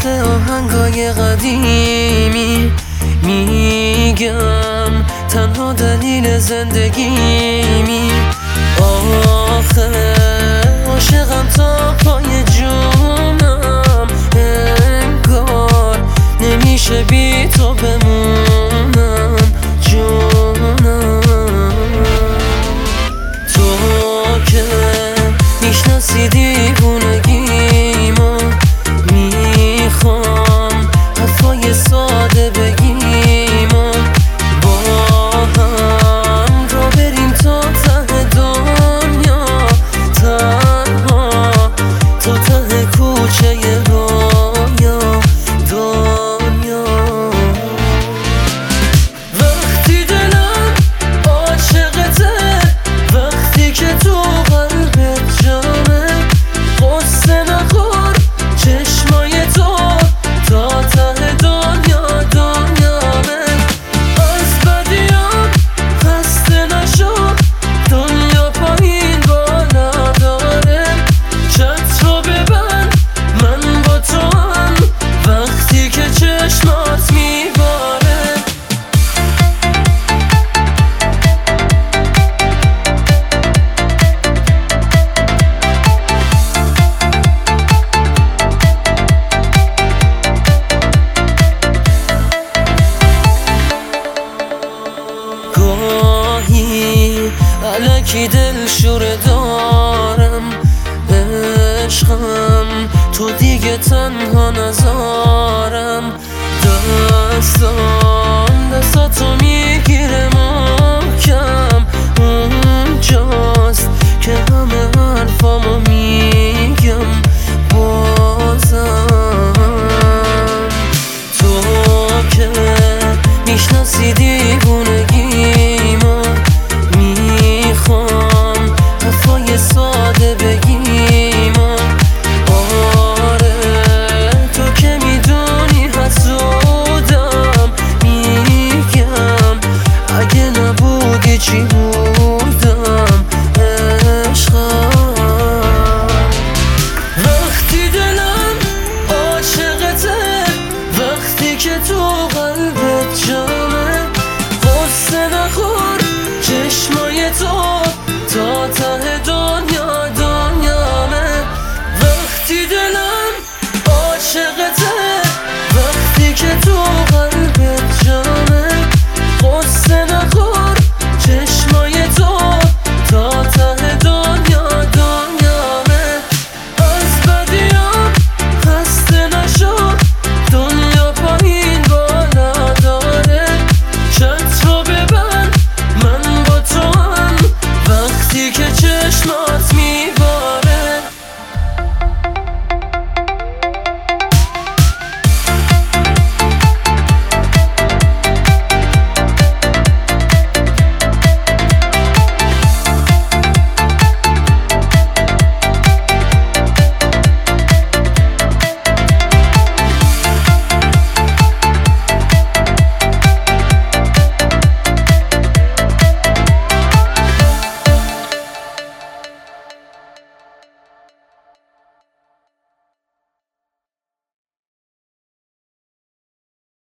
مثل آهنگای قدیمی میگم تنها دلیل زندگیمی. آخه عاشقم تا پای جونم، انگار نمیشه بی تو بمونم جونم. تو که میشناسی دیوونگیمو، میخوام حرفای ساده بگیم و با هم را بریم تا ته دنیا، تنها تا ته کوچه رویا دنیا. وقتی دلم عاشقته، وقتی که تو قلبت جامه، قصه نخور چشمای تو تا ته دنیا دنیامه. از بدیام خسته نشو، دنیا پایین بالا داره. چت رو ببند من با تو هم، وقتی که چشمات میباره. گاهی الکی دلشوره دارم، عشقم تو دیگه تنها نذارم. دستاتو میگیره محکم، اونجاست که همه حرفامو میگم بازم. تو که میشناسی دیوونگیمو، میخوام حرفای ساده بگیم و آره تو که میدونی حسودم، میگم اگه نبودی چی بودم عشقم. وقتی دلم عاشقته، وقتی که تو قلبت جا